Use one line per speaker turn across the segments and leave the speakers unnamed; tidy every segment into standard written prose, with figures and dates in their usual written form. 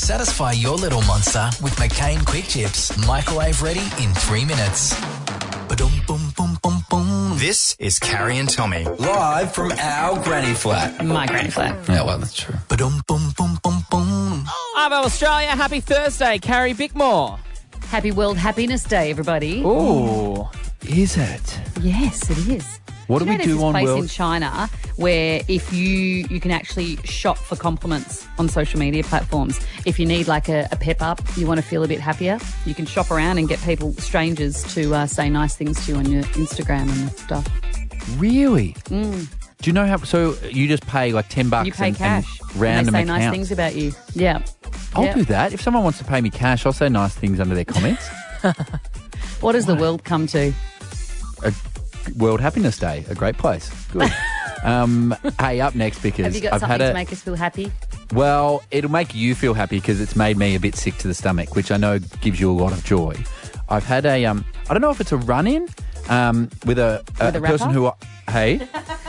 Satisfy your little monster with McCain Quick Chips. Microwave ready in 3 minutes. Ba-dum, boom, boom, boom, boom.
This is Carrie and Tommy.
Live from our granny flat.
My granny flat.
Yeah, well, that's true.
Ba-dum, boom, boom, boom, boom.
Hello, Australia. Happy Thursday. Carrie Bickmore.
Happy World Happiness Day, everybody.
Ooh.
Is it?
Yes, it is.
What do we
there's
do
this
on
place
World...
in China where if you can actually shop for compliments on social media platforms. If you need like a pep up, you want to feel a bit happier, you can shop around and get strangers to say nice things to you on your Instagram and stuff.
Really? Do you know how... So you just pay like $10
You pay cash.
and random
and they say
accounts.
nice things about you. Yeah.
I'll do that. If someone wants to pay me cash, I'll say nice things under their comments.
What does the world come to?
World Happiness Day, a great place. Good. Hey, up next because
Have you got
I've
something
had
to make us feel happy?
Well, it'll make you feel happy because it's made me a bit sick to the stomach, which I know gives you a lot of joy. I've had a, I don't know if it's a run-in with a person who, hey,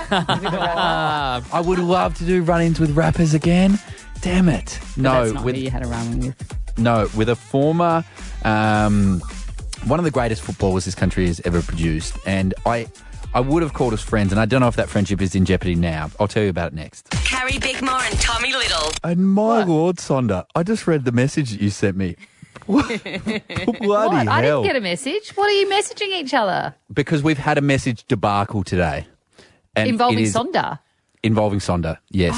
I would love to do run-ins with rappers again. Damn it. No,
That's not who you had a run with.
No, with a former, one of the greatest footballers this country has ever produced. And I would have called us friends, and I don't know if that friendship is in jeopardy now. I'll tell you about it next.
Carrie Bickmore and Tommy Little.
And my Lord, Sonda, I just read the message that you sent me. Bloody
What?
hell.
I didn't get a message. What are you messaging each other?
Because we've had a message debacle today. And
Involving
it is-
Sonda?
Involving Sonda, yes.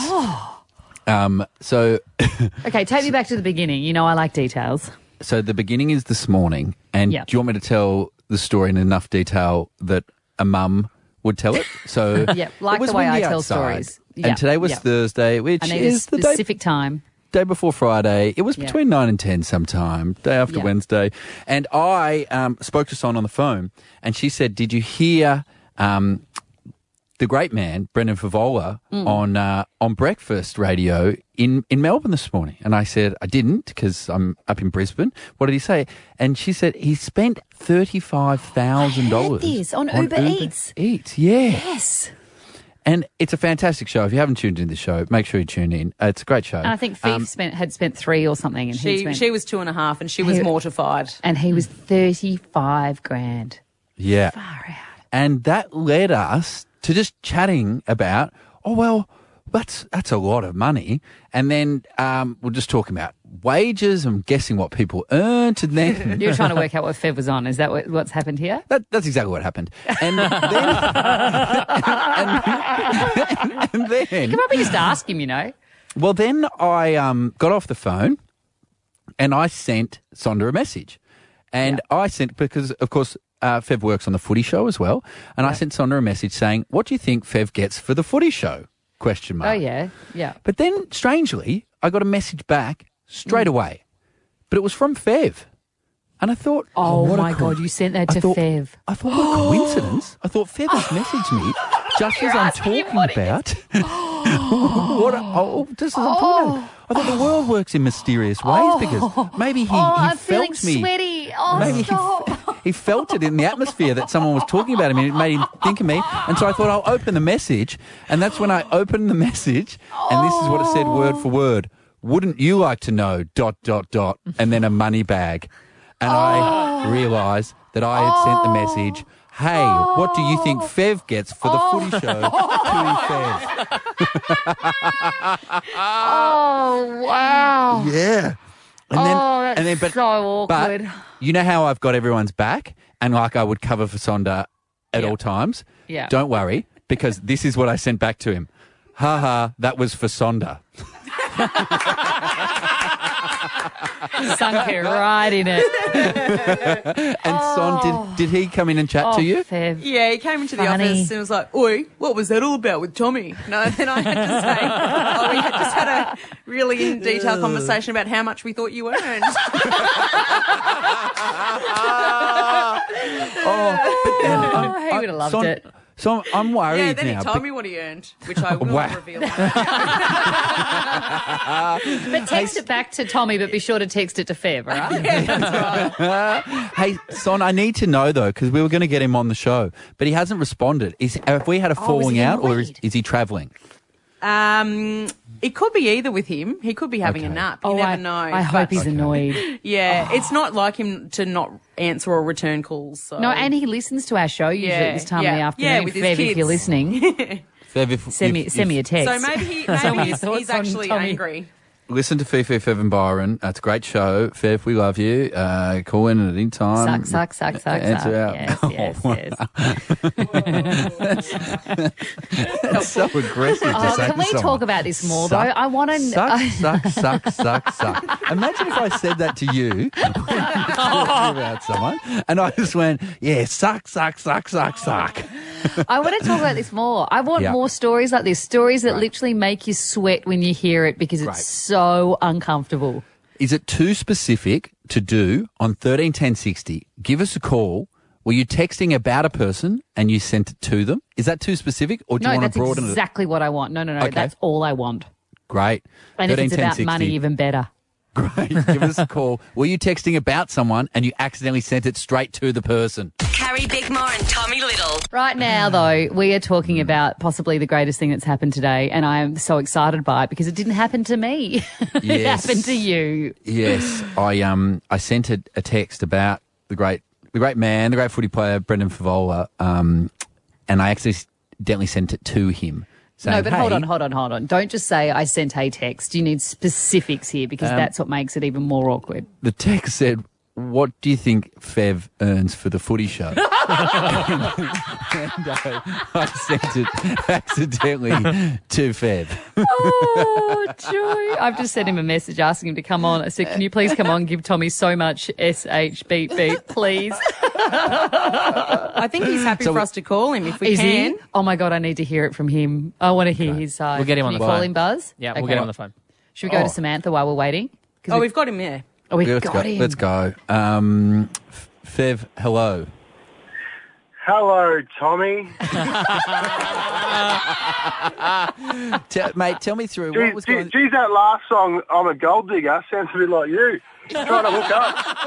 So
Okay, take me back to the beginning. You know I like details.
so the beginning is this morning, and
Yeah.
do you want me to tell the story in enough detail that a mum would tell it? So
Yeah, like
it was
the way I
windy
tell
outside,
stories. Yeah,
And today was
yeah.
Thursday, which
I need
is
a
the day
specific time.
before Friday. It was
Yeah.
between 9 and 10 sometime, day after
Yeah.
Wednesday. And I spoke to Son on the phone, and she said, did you hear the great man, Brendan Favola, on Breakfast Radio in Melbourne this morning? And I said, I didn't, because I'm up in Brisbane. What did he say? And she said, he spent $35,000.
I heard this on Uber Eats.
Yeah.
Yes.
And it's a fantastic show. If you haven't tuned into the show, make sure you tune in. It's a great show.
And I think Fief had spent 3 or something. And
She was 2.5 and she was mortified.
And he was 35 grand.
Yeah.
Far out.
And that led us to just chatting about, oh, well, that's a lot of money. And then we're just talking about wages and guessing what people earned. And then
You were trying to work out what Fev was on. Is that what's happened here?
that's exactly what happened. And then, and then,
You can probably just ask him, you know.
well, then I got off the phone and I sent Sonda a message. And I sent, because, of course, Fev works on the footy show as well. And I sent Sonda a message saying, what do you think Fev gets for the footy show? Question mark.
Oh, yeah. Yeah.
But then, strangely, I got a message back straight away. But it was from Fev. And I thought,
Oh,
what a
my God, you sent that
I
to
thought-
Fev.
I thought, what coincidence. I thought Fev has messaged me just as I'm
asking him
talking
what it
about. Just as I'm talking about. I thought the world works in mysterious ways because maybe he
I'm
felt
feeling
me.
sweaty. Oh,
Maybe
stop.
he felt it in the atmosphere that someone was talking about him, and it made him think of me. And so I thought, I'll open the message. And that's when I opened the message, and this is what it said word for word. Wouldn't you like to know ... and then a money bag. And I realised that I had sent the message, hey, what do you think Fev gets for the footy show to Fev?
Oh, wow.
Yeah. And
That's so awkward.
But you know how I've got everyone's back, and like I would cover for Sonda at all times?
Yeah.
Don't worry, because this is what I sent back to him. Ha ha, that was for Sonda.
Sunk it right in it.
And Son, did he come in and chat to you?
Fev.
Yeah, he came into the
Funny.
office and was like, oi, what was that all about with Tommy? No, and then I had to say, we had just had a really in detail conversation about how much we thought you earned.
He would have loved
Son,
it.
So I'm worried
Yeah, then
now.
he told me what he earned, which I will
Wow.
not reveal.
But text it back to Tommy, but be sure to text it to Fev, all right?
Hey, Son, I need to know, though, because we were going to get him on the show, but he hasn't responded. Have we had a falling
he
out, or
annoyed?
is he travelling?
It could be either with him. He could be having a
Okay.
nap. You never know.
I hope he's
But,
annoyed.
yeah, it's not like him to not answer or return calls. So.
No, and he listens to our show usually at this time of the afternoon.
Yeah, with his
Fev,
kids.
if you're listening,
Fev,
send me a text.
So maybe
your thoughts
he's
on
actually
Tommy.
angry.
Listen to Fifi, Fev and Byron. That's a great show. Fev, we love you. Call in at any time.
Suck.
Answer out.
Yes.
That's so aggressive to
Oh,
say
can
to
we
someone.
talk about this more, though?
Suck,
I want to...
suck. Imagine if I said that to you when you were talking about someone, and I just went, yeah, suck.
I want to talk about this more. I want more stories like this, stories that literally make you sweat when you hear it because it's so uncomfortable.
Is it too specific to do on 131060? Give us a call. Were you texting about a person and you sent it to them? Is that too specific, or do you
No,
want
that's
to broaden it?
exactly what I want. No.
Okay.
That's all I want.
Great.
And if it's about
131060.
money, even better.
Great. Give us a call. Were you texting about someone and you accidentally sent it straight to the person?
Carrie Bickmore and Tommy Little.
Right now, though, we are talking about possibly the greatest thing that's happened today, and I am so excited by it because it didn't happen to me. It
Yes.
happened to you.
Yes. I sent a text about the great man, the great footy player, Brendan Favola, and I accidentally sent it to him. Saying,
No, but
hey,
hold on. Don't just say I sent a text. You need specifics here because that's what makes it even more awkward.
The text said, "What do you think Fev earns for the footy show?" and I sent it accidentally to Fev.
Oh, joy. I've just sent him a message asking him to come on. I said, can you please come on, give Tommy so much SH beep, please.
I think he's happy for us to call him if we
Is
can.
he? Oh, my God, I need to hear it from him. I want to hear his side.
We'll get him on
Can
the
you call
phone.
him, Buzz?
Yeah,
Okay.
we'll get him on the phone.
Should we go to Samantha while we're waiting? 'Cause
Oh, we've got him there.
we've
Let's
got
go.
him.
Let's go. Fev, hello.
Hello, Tommy.
Mate, tell me through what was going on.
Geez, that last song, I'm a Gold Digger, sounds a bit like you. Trying to hook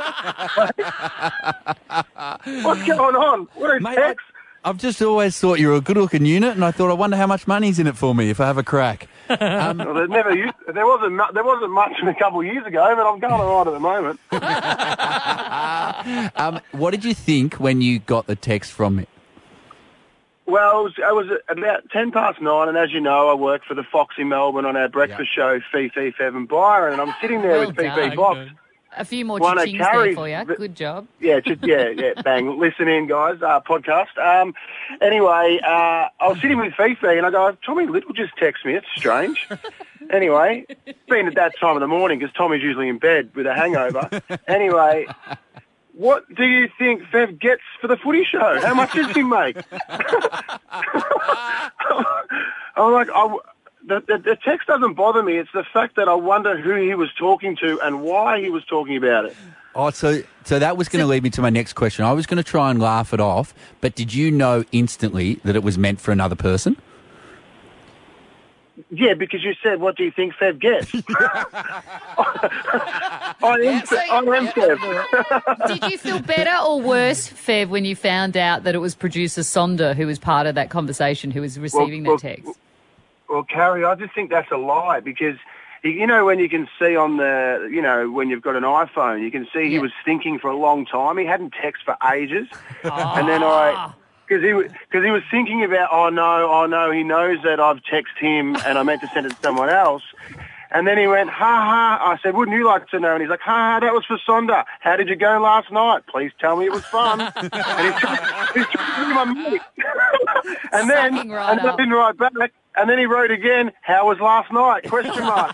up. What's going on? What is
Mate,
text?
I've just always thought you were a good-looking unit, and I thought, I wonder how much money's in it for me if I have a crack.
Well, there wasn't much a couple of years ago, but I'm going all right at the moment.
What did you think when you got the text from me?
Well, it was about 9:10, and as you know, I work for the Fox in Melbourne on our breakfast show, Fifi, Fev and Byron, and I'm sitting there with Fifi
done.
Fox.
A few more
Well, no,
chings there
Carrie-
for you. Good job.
Yeah, bang. Listen in, guys, podcast. Anyway, I was sitting with Fifi and I go, Tommy Little just texted me. It's strange. Anyway, being at that time of the morning because Tommy's usually in bed with a hangover. Anyway, what do you think Fev gets for the footy show? How much does he make? I'm like, the text doesn't bother me. It's the fact that I wonder who he was talking to and why he was talking about it.
Oh, so that was going to lead me to my next question. I was going to try and laugh it off, but did you know instantly that it was meant for another person?
Yeah, because you said, what do you think Fev gets? I am Fev.
Did you feel better or worse, Fev, when you found out that it was producer Sonda who was part of that conversation, who was receiving that text?
Well, Carrie, I just think that's a lie because, you know, when you can see on the, you know, when you've got an iPhone, you can see he was thinking for a long time. He hadn't texted for ages. And then because he was thinking about, oh no, he knows that I've texted him and I meant to send it to someone else. And then he went, ha ha. I said, wouldn't you like to know? And he's like, ha ha, that was for Sonda. How did you go last night? Please tell me it was fun. And he's trying to be my mate. And then I didn't write back. And then he wrote again, how was last night? Question mark.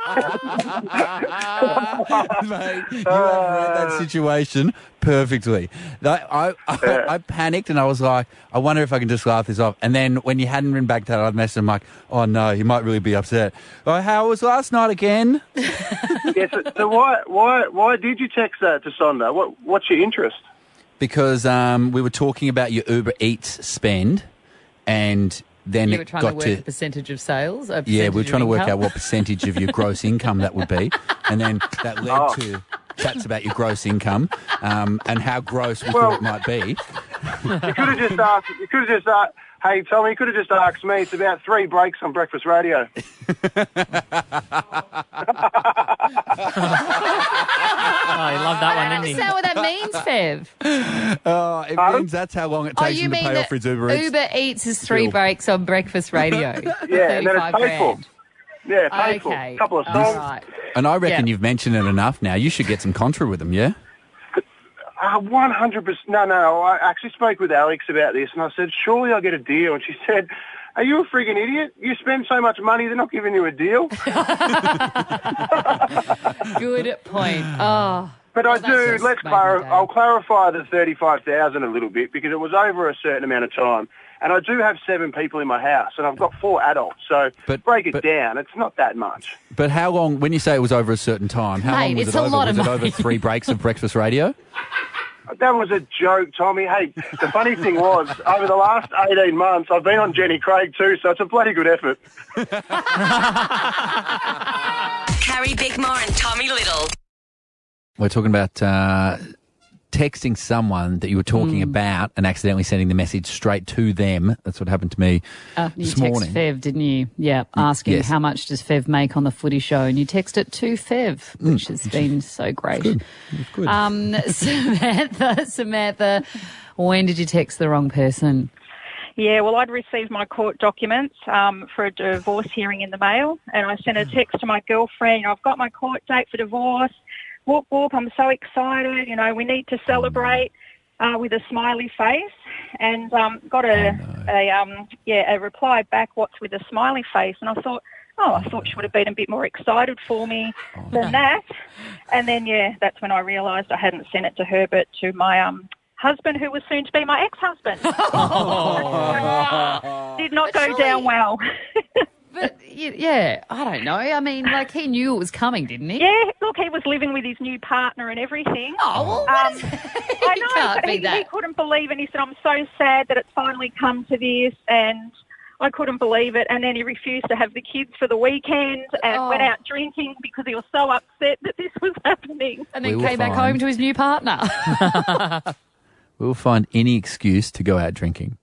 Mate, you have read that situation perfectly. I panicked and I was like, I wonder if I can just laugh this off. And then when you hadn't written back to that, I'd messaged him like, oh no, he might really be upset. Oh, how was last night again?
Yes. So why did you text that to Sonda? What's your interest?
Because we were talking about your Uber Eats spend, and then
You were
it
trying to
got
work
to
the percentage of sales?
yeah, we were trying to work out what percentage of your gross income that would be, and then that led to chats about your gross income and how gross we thought it might be.
You could have just asked. Hey, Tommy, you could have just asked me. It's about 3 breaks on breakfast radio.
Oh, you loved that one, didn't
Is
you?
that what that means, Fev?
It
Pardon?
means that's how long it takes
you
him to
mean
pay
that
off for his Uber Eats.
Uber Eats is 3
Still.
breaks on breakfast radio?
Yeah, and then it's
35
paid for.
grand.
Yeah, paid for.
Okay.
A couple of
All
songs.
right.
And I reckon
Yeah.
you've mentioned it enough now. You should get some contra with them, yeah?
100%. No. I actually spoke with Alex about this, and I said, surely I'll get a deal. And she said, are you a friggin' idiot? You spend so much money, they're not giving you a deal.
Good point. Oh.
But I do.
just made my day.
I'll clarify the 35,000 a little bit because it was over a certain amount of time, and I do have 7 people in my house, and I've got 4 adults. So break it down. It's not that much.
But how long, when you say it was over a certain time, how long
Mate,
was
it's
it
a
over?
lot
Was
of
it over
money.
3 breaks of breakfast radio?
That was a joke, Tommy. Hey, the funny thing was, over the last 18 months, I've been on Jenny Craig too, so it's a bloody good effort.
Carrie Bickmore and Tommy Little.
We're talking about texting someone that you were talking about and accidentally sending the message straight to them. That's what happened to me
You
this
text
morning.
Fev, didn't you? Yeah, asking
yes.
how much does Fev make on the footy show, and you text it to Fev, which has been so great.
Good.
Samantha, when did you text the wrong person?
Yeah, well, I'd received my court documents for a divorce hearing in the mail, and I sent a text to my girlfriend, I've got my court date for divorce. Whoop, whoop, I'm so excited. We need to celebrate with a smiley face. And got a reply back, what's with a smiley face? And I thought she would have been a bit more excited for me than that. And then, that's when I realised I hadn't sent it to her, but to my husband, who was soon to be my ex-husband. Did not go down well.
But, yeah, I don't know. I mean, he knew it was coming, didn't he?
Yeah, look, he was living with his new partner and everything.
Oh, well,
I know,
can't
but
be
he
that.
couldn't believe it. And he said, I'm so sad that it's finally come to this, and I couldn't believe it. And then he refused to have the kids for the weekend and went out drinking because he was so upset that this was happening.
And then
We will
came back
find-
home to his new partner.
We'll find any excuse to go out drinking.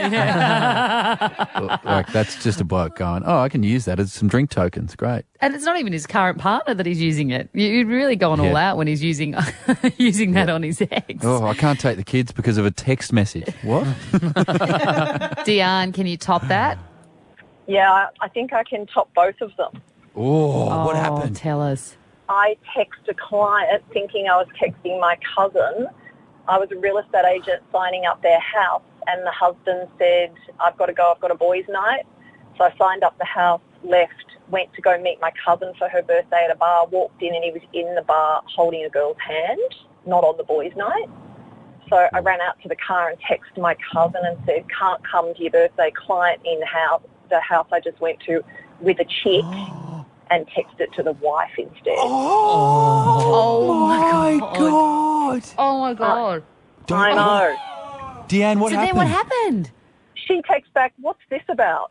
That's just a bloke going, I can use that as some drink tokens. Great.
And it's not even his current partner that he's using it. You'd really gone all
Yeah.
out when he's using that on his ex.
I can't take the kids because of a text message. What?
Diane, can you top that?
Yeah, I think I can top both of them.
What happened?
Tell us.
I text a client thinking I was texting my cousin. I was a real estate agent signing up their house, and the husband said, I've got to go, I've got a boys' night. So I signed up the house, left, went to go meet my cousin for her birthday at a bar, walked in, and he was in the bar holding a girl's hand, not on the boys' night. So I ran out to the car and texted my cousin and said, can't come to your birthday, client in the house I just went to with a chick, and text it to the wife instead.
Oh my
God.
Oh, my God.
I know.
Deanne, what
So
happened?
then what happened?
She texts back, what's this about?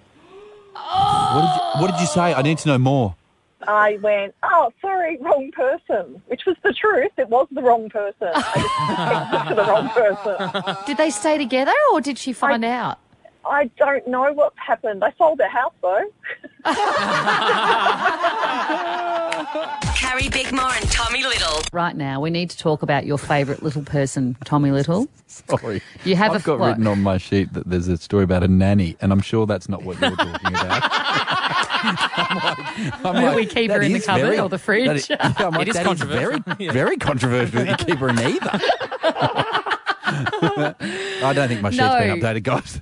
What did you say? I need to know more.
I went, oh, sorry, wrong person, which was the truth. It was the wrong person. I just texted to the wrong person.
Did they stay together or did she find out?
I don't know what's happened. I sold their house, though.
Carrie Bickmore and Tommy Little.
Right now, we need to talk about your favourite little person, Tommy Little.
Sorry.
You have
I've got
what?
written on my sheet that there's a story about a nanny, and I'm sure that's not what you're talking about. I'm
We keep her
that
in the
is
cupboard
very-
or the fridge.
that is- I'm like,
It is
that
controversial.
very controversial that you keep her in either. I don't think my sheet's been
No.
updated, guys.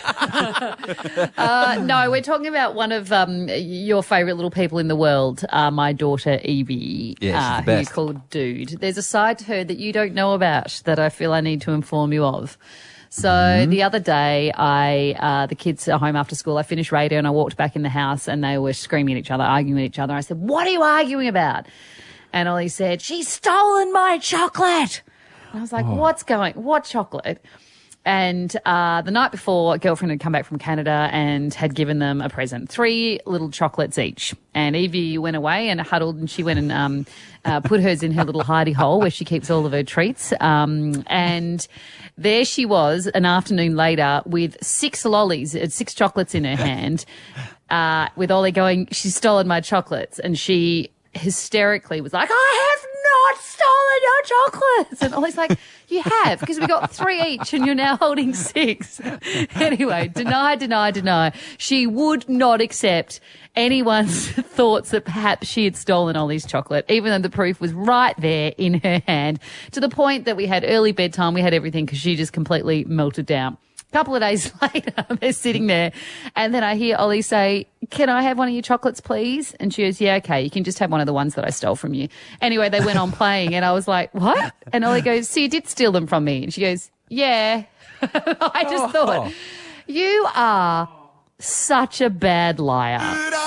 No, we're talking about one of your favourite little people in the world, my daughter Evie,
Yeah, she's the
who you
best.
call Dude. There's a side to her that you don't know about that I feel I need to inform you of. So
Mm-hmm.
the other day, the kids are home after school. I finished radio and I walked back in the house and they were screaming at each other, arguing at each other. I said, "What are you arguing about?" And Ollie said, "She's stolen my chocolate." And I was like,
Oh.
what chocolate? And the night before, a girlfriend had come back from Canada and had given them a present, 3 little chocolates each. And Evie went away and huddled, and she went and put hers in her little hidey hole where she keeps all of her treats. And there she was an afternoon later with 6 lollies, 6 chocolates in her hand, with Ollie going, she's stolen my chocolates. And she hysterically was like, I have not stolen your chocolates. And Ollie's like, you have, because we got 3 each and you're now holding 6. Anyway, deny. She would not accept anyone's thoughts that perhaps she had stolen Ollie's chocolate, even though the proof was right there in her hand, to the point that we had early bedtime, we had everything, because she just completely melted down. A couple of days later, they're sitting there, and then I hear Ollie say, can I have one of your chocolates, please? And she goes, yeah, okay, you can just have one of the ones that I stole from you. Anyway, they went on playing, and I was like, what? And Ollie goes, so you did steal them from me? And she goes, yeah. I just thought, you are such a bad liar.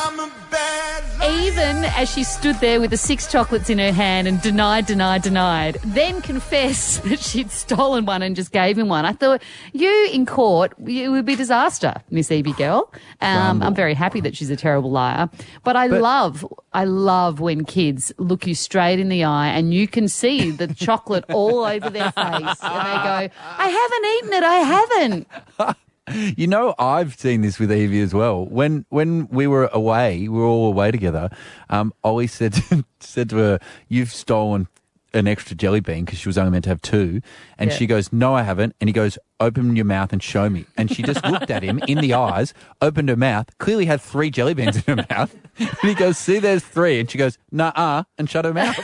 Even as she stood there with the 6 chocolates in her hand and denied, then confessed that she'd stolen one and just gave him one. I thought, you in court, it would be disaster, Miss Evie girl. I'm very happy that she's a terrible liar. But I love when kids look you straight in the eye and you can see the chocolate all over their face and they go, I haven't eaten it, I haven't.
You know, I've seen this with Evie as well. When we were away, we were all away together, Ollie said to her, you've stolen an extra jelly bean, because she was only meant to have 2. And she goes, no, I haven't. And he goes, open your mouth and show me. And she just looked at him in the eyes, opened her mouth, clearly had 3 jelly beans in her mouth. And he goes, see, there's 3. And she goes, nuh-uh, and shut her mouth.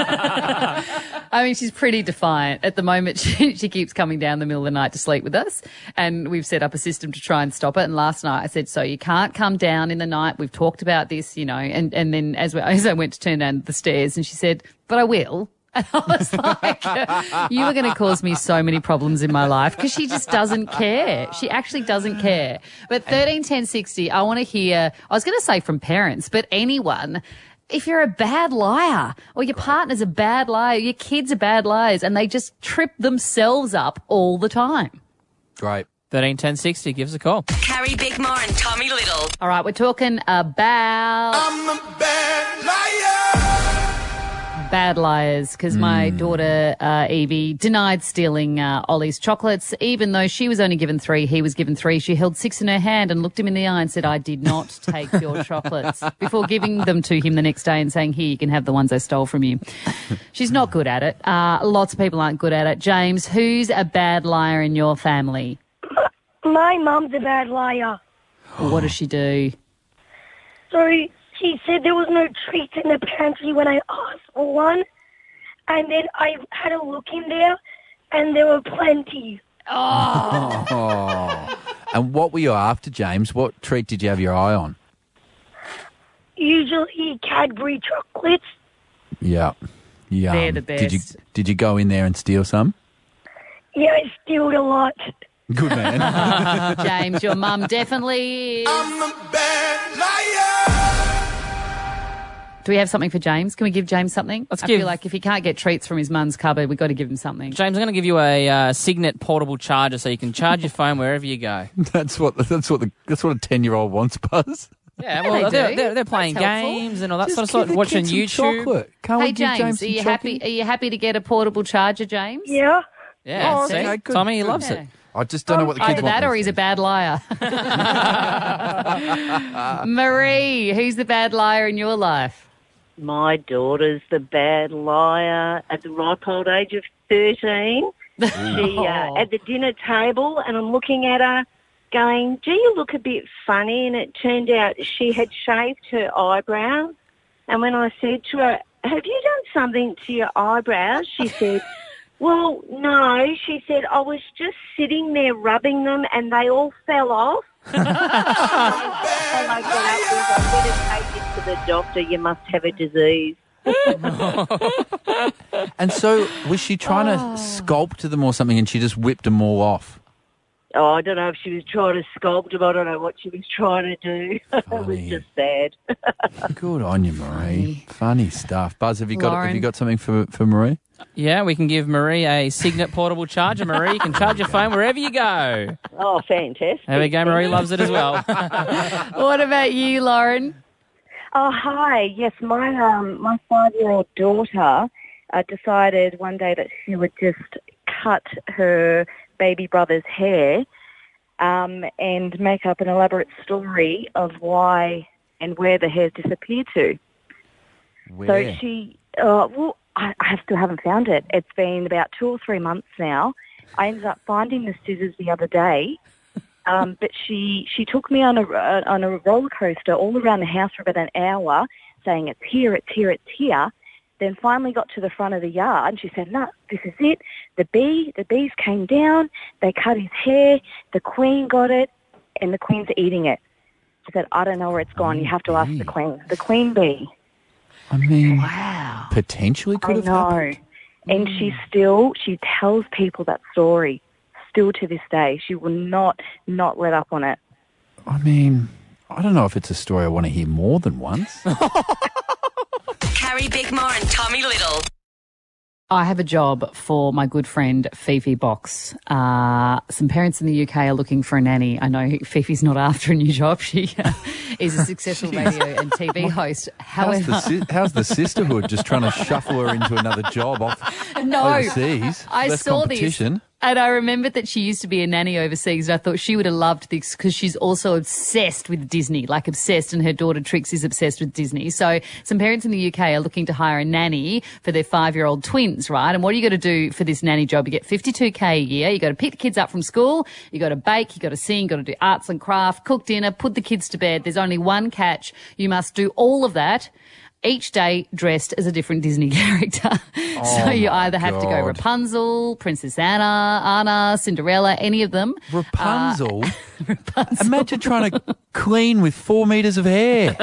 I mean, she's pretty defiant. At the moment, she keeps coming down the middle of the night to sleep with us, and we've set up a system to try and stop it. And last night I said, so you can't come down in the night. We've talked about this, you know, and then as I went to turn down the stairs, and she said, but I will. And I was like, you are going to cause me so many problems in my life, because she just doesn't care. She actually doesn't care. But 13 10 60, I want to hear, I was going to say from parents, but anyone, if you're a bad liar or your partner's a bad liar, your kids are bad liars, and they just trip themselves up all the time.
Great.
13 10 60, give us a call.
Carrie Bickmore and Tommy Little.
All right, we're talking about
I'm a bad liar.
Bad liars, because my daughter Evie denied stealing Ollie's chocolates, even though she was only given 3, he was given 3. She held 6 in her hand and looked him in the eye and said, I did not take your chocolates, before giving them to him the next day and saying, here, you can have the ones I stole from you. She's not good at it. Lots of people aren't good at it. James, who's a bad liar in your family?
My mum's a bad liar.
What does she do?
So she said there was no treats in the pantry when I asked for one, and then I had a look in there, and there were plenty.
Oh. And what were you after, James? What treat did you have your eye on?
Usually Cadbury chocolates.
Yeah.
They're the best.
Did you go in there and steal some?
Yeah, I stealed a lot.
Good man.
James, your mum definitely is.
I'm a bad liar.
Do we have something for James? Can we give James something? I
give-
feel like if he can't get treats from his mum's cupboard, we've got to give him something.
James, I'm going to give you a Signet portable charger so you can charge your phone wherever you go.
That's what a 10-year-old wants, Buzz.
Yeah,
Yeah,
well,
they do.
they're playing
That's helpful.
games and all that
Just
sort of stuff,
give the
watching
kids some
YouTube.
chocolate. Can't we
Hey
give
James,
some
are you
chocolate?
happy? Are you happy to get a portable charger, James?
Yeah.
Yeah,
Oh,
see?
okay,
good,
Tommy, he
good.
loves
Yeah.
it.
I just don't know what the kids
Either
want.
that or
these
he's a
days.
bad liar. Marie, who's the bad liar in your life?
My daughter's the bad liar at the ripe old age of 13. She at the dinner table, and I'm looking at her going, do you look a bit funny? And it turned out she had shaved her eyebrows. And when I said to her, have you done something to your eyebrows? She said, well, no. She said, I was just sitting there rubbing them and they all fell off. And I got up and I better take you to the doctor. You must have a disease.
And so was she trying to sculpt them or something, and she just whipped them all off?
I don't know if she was trying to scold him. I don't know what she was trying to do. It was just sad.
Good on you, Marie. Funny stuff. Buzz, have you got something for Marie?
Yeah, we can give Marie a Signet portable charger. Marie, you can charge your phone wherever you go.
Oh, fantastic.
There we go. Marie loves it as well.
What about you, Lauren?
Oh, hi. Yes, my 5-year-old daughter decided one day that she would just cut her baby brother's hair and make up an elaborate story of why and where the hair's disappeared to.
Where?
So she, I still haven't found it. It's been about 2 or 3 months now. I ended up finding the scissors the other day, but she took me on a roller coaster all around the house for about an hour, saying it's here, it's here, it's here. Then finally got to the front of the yard and she said, no, this is it. The bees came down, they cut his hair, the queen got it, and the queen's eating it. She said, I don't know where it's gone. You have to ask the queen bee.
I mean,
wow.
Potentially could have happened.
And she tells people that story still to this day. She will not let up on it.
I mean, I don't know if it's a story I want to hear more than once.
Carrie Bickmore and Tommy Little.
I have a job for my good friend Fifi Box. Some parents in the UK are looking for a nanny. I know Fifi's not after a new job. She is a successful radio and TV host. However,
how's the sisterhood just trying to shuffle her into another job overseas?
I
Less
saw
competition.
this. And I remembered that she used to be a nanny overseas, and I thought she would have loved this because she's also obsessed with Disney, like obsessed, and her daughter Trix is obsessed with Disney. So some parents in the UK are looking to hire a nanny for their 5-year-old twins, right? And what do you got to do for this nanny job? You get $52K a year. You got to pick the kids up from school. You got to bake. You got to sing. You got to do arts and craft, cook dinner, put the kids to bed. There's only one catch. You must do all of that each day dressed as a different Disney character. So you either have to go Rapunzel, Princess Anna, Cinderella, any of them.
Rapunzel? Rapunzel. Imagine trying to clean with 4 meters of hair.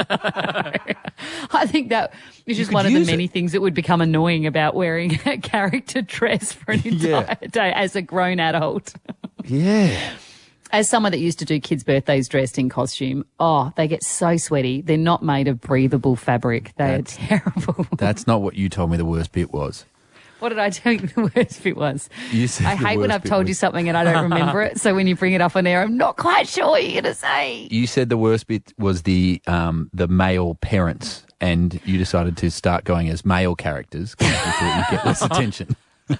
I think that is just one of the many things that would become annoying about wearing a character dress for an entire day as a grown adult.
Yeah.
As someone that used to do kids' birthdays dressed in costume, they get so sweaty. They're not made of breathable fabric. They're terrible.
That's not what you told me the worst bit was.
What did I tell you the worst bit was?
You said
I hate when I've told you something and I don't remember it. So when you bring it up on air, I'm not quite sure what you're going to say.
You said the worst bit was the male parents, and you decided to start going as male characters because you thought you'd get less attention.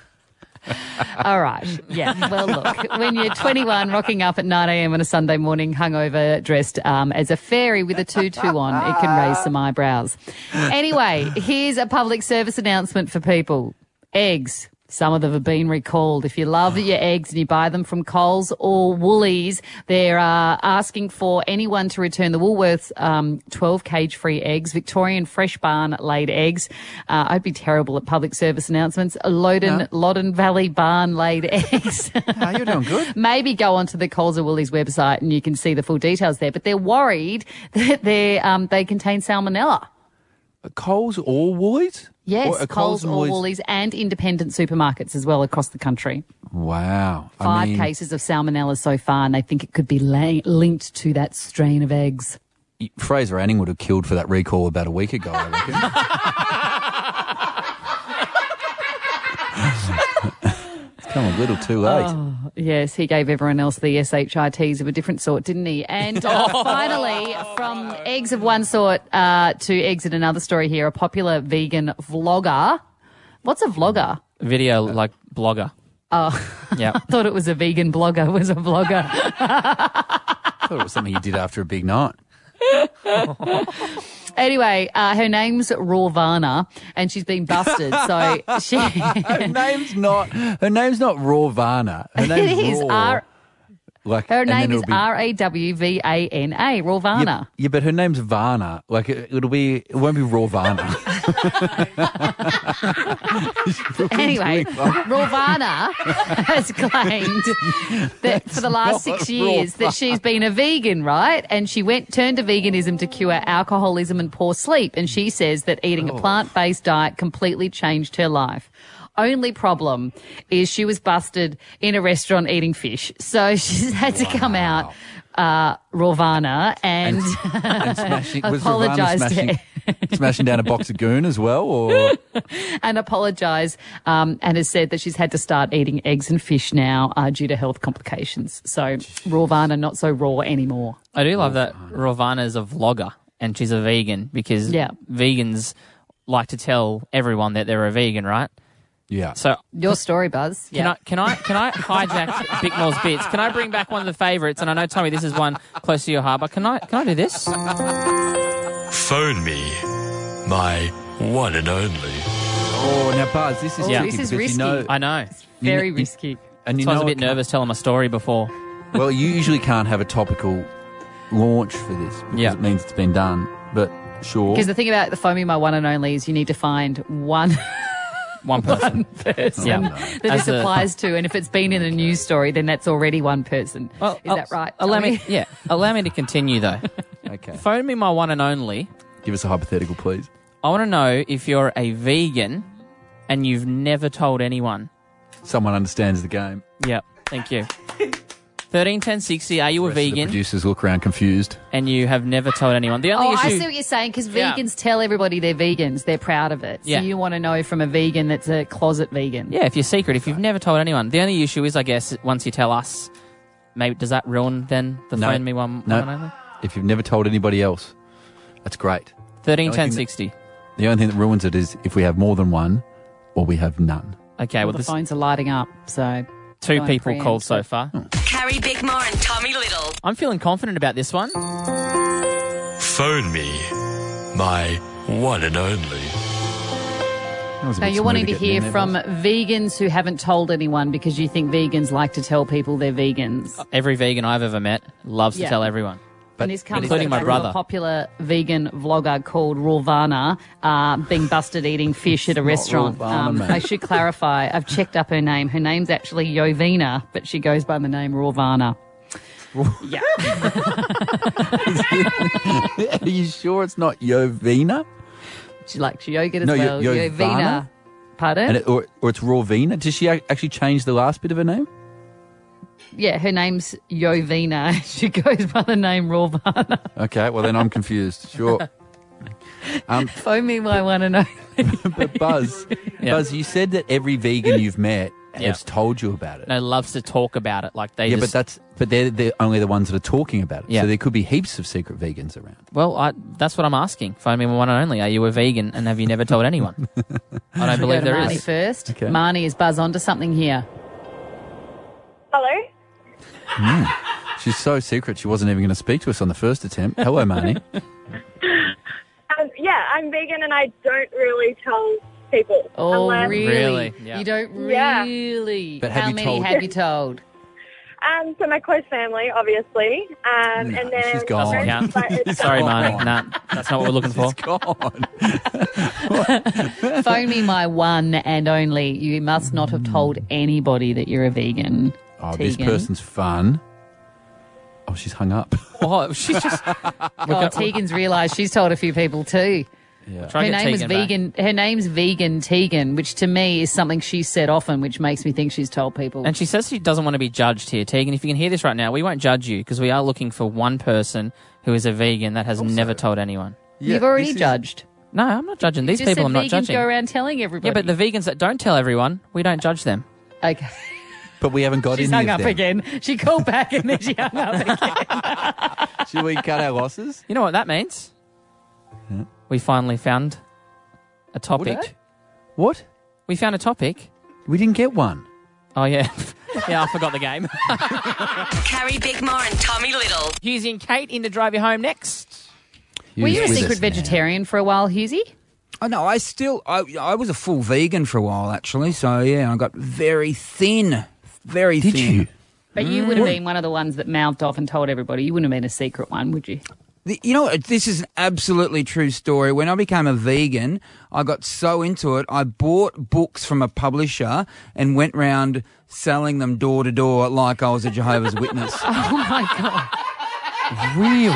All right. Yeah. Well, look, when you're 21, rocking up at 9 a.m. on a Sunday morning, hungover, dressed as a fairy with a tutu on, it can raise some eyebrows. Anyway, here's a public service announcement for people. Eggs. Some of them have been recalled. If you love your eggs and you buy them from Coles or Woolies, they're asking for anyone to return the Woolworths 12 cage-free eggs, Victorian Fresh Barn laid eggs. I'd be terrible at public service announcements. Loddon Valley Barn laid eggs.
No, you're doing good.
Maybe go onto the Coles or Woolies website and you can see the full details there. But they're worried that they contain salmonella.
Coles or Woolies?
Yes, Coles or Woolies and independent supermarkets as well across the country.
Wow.
5 cases of salmonella so far, and they think it could be linked to that strain of eggs.
Fraser Anning would have killed for that recall about a week ago, I reckon. It's come a little too late.
Oh, yes, he gave everyone else the SHITs of a different sort, didn't he? And finally, from eggs of one sort to eggs in another story here, a popular vegan vlogger. What's a vlogger?
Video, like blogger.
Oh,
yeah.
I thought it was a vegan blogger, was a vlogger.
I thought it was something you did after a big night.
Anyway, her name's Rawvana, and she's been busted. So she
her name's not Rawvana. Her name's Raw.
Her name is Rawvana, Rawvana.
Yeah, but her name's Vana. Like it won't be Rawvana.
Anyway, Rawvana has claimed that for the last 6 years that she's been a vegan, right? And she turned to veganism to cure alcoholism and poor sleep. And she says that eating a plant-based diet completely changed her life. Only problem is she was busted in a restaurant eating fish. So she's had to come out, Rawvana, and apologise to
smashing down a box of goon as well, or
and apologise, and has said that she's had to start eating eggs and fish now due to health complications. So Rawvana not so raw anymore.
I do love that Rawvana is a vlogger and she's a vegan because vegans like to tell everyone that they're a vegan, right?
Yeah.
So
your story, Buzz.
Can I hijack Bickmore's bits? Can I bring back one of the favourites? And I know, Tommy, this is one close to your heart, but can I do this?
Phone me, my one and only.
Oh, now Buzz, this is tricky
this is
because
risky.
you know,
I know.
Very risky.
And you
So I was
know
a bit nervous telling my story before.
Well, you usually can't have a topical launch for this because it means it's been done. But sure.
Because the thing about the Phone Me My One and Only is you need to find one
person
that this applies to, and if it's been in a news story, then that's already one person. Well, is that right?
Allow me to continue though.
Okay.
Phone me my one and only.
Give us a hypothetical, please.
I want to know if you're a vegan and you've never told anyone.
Someone understands the game.
Yep. Thank you. 131060. Are you a vegan?
The producers look around confused.
And you have never told anyone. The only issue.
I see what you're saying, because vegans tell everybody they're vegans. They're proud of it. So you want to know from a vegan that's a closet vegan.
Yeah, if you're secret, if you've never told anyone. The only issue is, I guess, once you tell us, maybe does that ruin then the Phone Me one and only?
If you've never told anybody else, that's great.
131060.
The only thing that ruins it is if we have more than one or we have none.
Okay,
well the phones are lighting up, so...
Two people called so far.
Carrie Bickmore and Tommy Little.
I'm feeling confident about this one.
Phone me, my one and only.
So you're wanting to hear from vegans who haven't told anyone because you think vegans like to tell people they're vegans.
Every vegan I've ever met loves to tell everyone.
And this comes
including
from
my brother.
a popular vegan vlogger called Rawvana being busted eating fish at a restaurant. I should clarify, I've checked up her name. Her name's actually Yovina, but she goes by the name Rawvana. Yeah.
Are you sure it's not Yovina?
She likes yogurt as well. Yovina. Pardon?
And or it's Rawvina? Does she actually change the last bit of her name?
Yeah, her name's Yovina. She goes by the name Rawvana.
Okay, well then I'm confused. Sure.
Phone me my one and only.
But Buzz, you said that every vegan you've met has told you about it.
No, loves to talk about it. Like they
but they're only the ones that are talking about it.
Yeah.
So there could be heaps of secret vegans around.
Well, that's what I'm asking. Phone me my one and only. Are you a vegan and have you never told anyone? I don't believe there
Marnie
is.
first.
Okay.
Marnie is Buzz onto something here.
Hello?
She's so secret she wasn't even going to speak to us on the first attempt. Hello, Marnie.
Yeah, I'm vegan and I don't really tell people.
Oh,
unless,
really?
Yeah.
You don't
Yeah.
really?
But
How many have you told?
So my close family, obviously. And then
she's gone.
Count.
but it's-
Sorry, Marnie. No, that's not what we're looking for.
It's gone.
Phone me my one and only. You must not have told anybody that you're a vegan.
Oh, this
Tegan.
person's fun. Oh, she's hung up.
Oh, she's just.
Tegan's realised she's told a few people too.
Yeah.
Try
Her
and get
name was
Tegan back.
vegan. Her name's Vegan Tegan, which to me is something she said often, which makes me think she's told people.
And she says she doesn't want to be judged here. Tegan, if you can hear this right now, we won't judge you because we are looking for one person who is a vegan that has never told anyone.
Yeah,
You've already
this is-
judged.
No, I'm not judging. These
You just
people
said
I'm not
vegans
judging.
go around telling everybody.
Yeah, but the vegans that don't tell everyone, we don't judge them.
Okay.
But we haven't got
She's
any
hung
of
up
them.
again. She called back and then she hung up again.
Should we cut our losses?
You know what that means?
Yeah.
We finally found a topic.
What?
We found a topic.
We didn't get one.
Oh, yeah. Yeah, I forgot the game.
Carrie Bickmore and Tommy Little.
Hughesy and Kate in to drive you home next.
Were you a
Who's with
secret
us now?
vegetarian for a while, Hughesy?
Oh, no, I was a full vegan for a while, actually. So, yeah, I got very thin. Very thin.
Did you?
But you would have been one of the ones that mouthed off and told everybody. You wouldn't have been a secret one, would you?
You know what? This is an absolutely true story. When I became a vegan, I got so into it, I bought books from a publisher and went round selling them door to door like I was a Jehovah's Witness.
Oh, my God.
Really?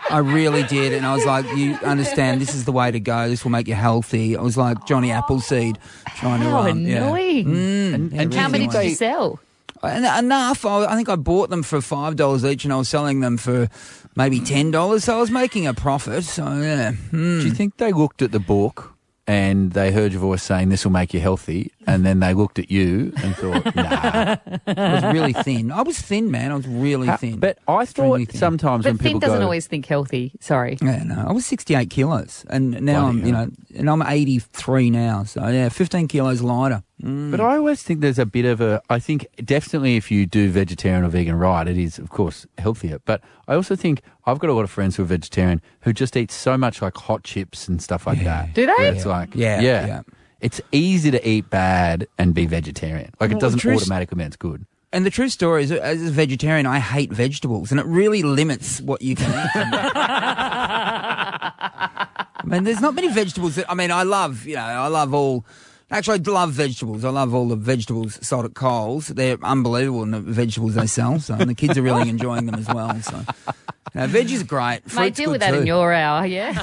I really did. And I was like, you understand, this is the way to go. This will make you healthy. I was like Johnny Appleseed trying to
How
run.
annoying.
And
How many did you sell?
Enough. I think I bought them for $5 each and I was selling them for maybe $10. So I was making a profit. So, yeah.
Do you think they looked at the book and they heard your voice saying this will make you healthy, and then they looked at you and thought, nah.
I was really thin. I was thin, man. I was really thin.
But I thought sometimes when
But
people
thin doesn't
go...
always think healthy. Sorry.
Yeah, no. I was 68 kilos. And now I'm 83 now. So, yeah, 15 kilos lighter.
But I always think there's a bit of I think definitely if you do vegetarian or vegan right, it is, of course, healthier. But I also think I've got a lot of friends who are vegetarian who just eat so much like hot chips and stuff like that.
Do they?
Where it's like, yeah. It's easy to eat bad and be vegetarian. Like it doesn't automatically mean it's good.
And the true story is, as a vegetarian, I hate vegetables, and it really limits what you can eat. I mean, there's not many vegetables that, I love all... Actually, I love vegetables. I love all the vegetables sold at Coles. They're unbelievable in the vegetables they sell. So, and the kids are really enjoying them as well. So, veggies are great. Fruit's
Mate, deal
good
with that
too.
in your hour, yeah?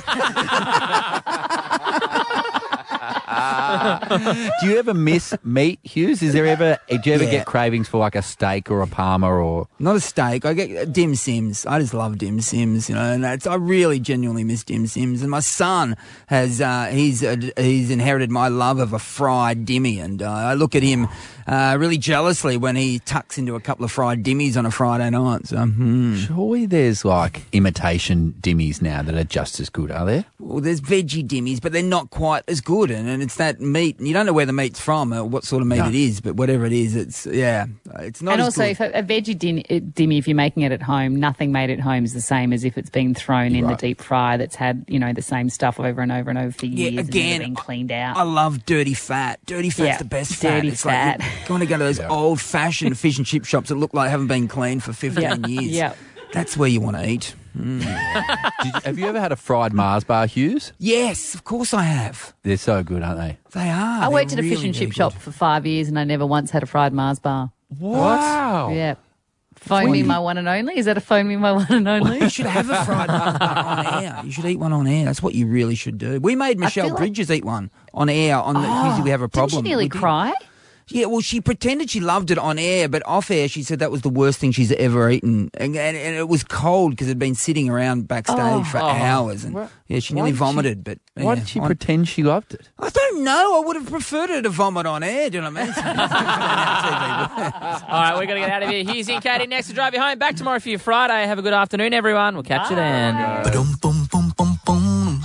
Do you ever miss meat, Hughes? Do you ever get cravings for like a steak or a parma or...
Not a steak. I get dim sims. I just love dim sims, and I really genuinely miss dim sims. And my son has, he's inherited my love of a fried dimmy, and I look at him really jealously when he tucks into a couple of fried dimmies on a Friday night. So,
Surely there's like imitation dimmies now that are just as good, are there?
Well, there's veggie dimmies, but they're not quite as good, and it's that meat. And you don't know where the meat's from or what sort of meat it is, but whatever it is, it's not
And
as
also,
good.
if a veggie dimmy, if you're making it at home, nothing made at home is the same as if it's been thrown in the deep fryer that's had, the same stuff over and over and over for years and never been cleaned out.
I love dirty fat. Dirty fat's the best fat.
Dirty
It's
fat.
Like you want to go to those old-fashioned fish and chip shops that look like haven't been cleaned for 15 years.
Yeah.
That's where you want to eat.
Have you ever had a fried Mars bar, Hughes?
Yes, of course I have.
They're so good, aren't they?
They are.
I worked at a
They're
fish and
really,
chip shop for 5 years and I never once had a fried Mars bar.
Wow.
Yeah. Phone me my one and only. Is that a phone me my one and only?
You should have a fried Mars bar on air. You should eat one on air. That's what you really should do. We made Michelle Bridges eat one on air. Usually we have a problem.
Didn't she nearly cry?
Yeah, well, she pretended she loved it on air, but off air she said that was the worst thing she's ever eaten. And it was cold because it had been sitting around backstage for hours. And she nearly vomited.
Why did she pretend she loved it?
I don't know. I would have preferred her to vomit on air. Do you know what I mean?
All right, we're going to get out of here. Here's in Katie next to drive you home. Back tomorrow for your Friday. Have a good afternoon, everyone. We'll catch you then.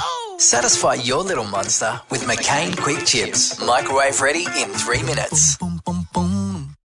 Satisfy your little monster with McCain Quick Chips. Microwave ready in 3 minutes.